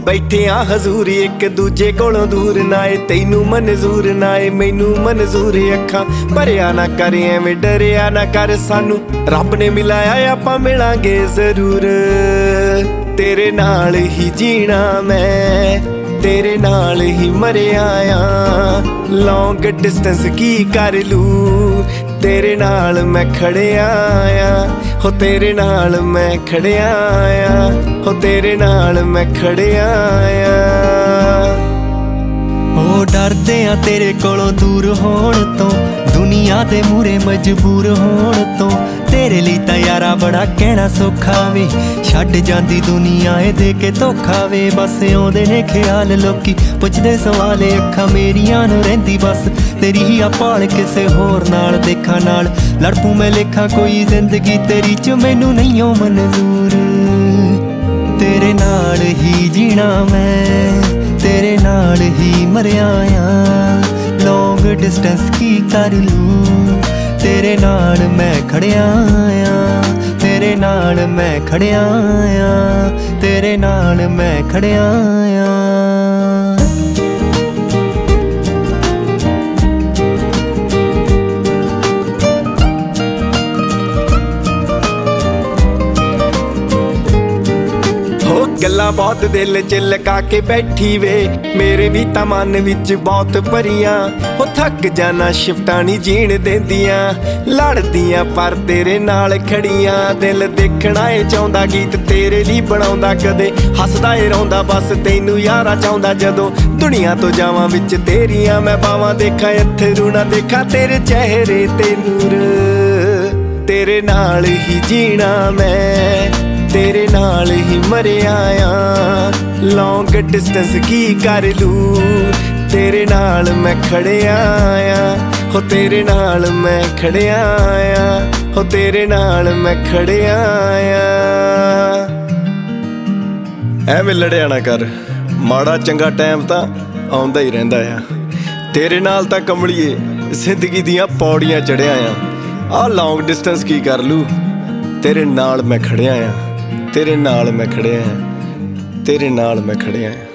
बैठे आ हजूर एक दूजे कोलों दूर नाए तैनू मंजूर नाए मैनू मंजूर अखां भरिया ना कर एवें डरिया ना कर सानू रब ने मिलाया आपां मिलांगे जरूर तेरे नाल ही जीना मैं तेरे नाल ही मरिया लॉन्ग डिस्टेंस की कर लू तेरे नाल मैं खड़िया हो तेरे नाल मैं खड़िया हो तेरे नाल मैं खड़िया ओ डरदे आ तेरे कोलों दूर होण तो दुनिया दे मूरे मजबूर होण तो तेरे लिए तां यारा बड़ा कहना सौखा वे छड्ड जांदी दुनिया ए दे के धोखा वे बस आउंदे ने ख्याल लोकी पुछदे सवाल अखां मेरियां नूं रहिंदी बस तेरी ही आ भाल किसे होर नाल देखा नाल लड़ पूं मैं लेखा कोई जिंदगी तेरी च मैनू नहीं ओ मंजूर तेरे नाल ही जीना मैं तेरे नाल ही मरिया लॉन्ग डिस्टेंस की कर लूं तेरे नाल मैं खड़िया तेरे नाल मैं खड़िया तेरे नाल मैं खड़िया गल्लां बहुत दिल च लगा के बैठी वे मेरे भी तां मन विच बहुत भरियां हो थक जाना शिफ्टां नहीं जीण देंदियां लड़दियां पर तेरे नाल खड़ियां दिल देखना ए चाहुंदा गीत तेरे लिए बनाउंदा कदे हसदा ए रौंदा बस तैनू यारा चाहुंदा जदों दुनिया तो जावां विच तेरियां मैं पावां देखा अथरू ना देखा तेरे चेहरे ते नूर तेरे नाल ही जीना मैं तेरे नाल ही मरिया लॉन्ग डिस्टेंस की कर लू तेरे नाल मैं खड़िया हो तेरे नाल मैं खड़िया हो तेरे नाल मैं खड़िया एवें लड़िया ना कर माड़ा चंगा टाइम तां आउंदा ही रहिंदा तेरे नाल तां कमलिए जिंदगी दियां पौड़ियां चढ़िया आ लॉन्ग डिस्टेंस की कर लू तेरे नाल मैं खड़िया तेरे नाल मैं खड़िया तेरे नाल मैं खड़िया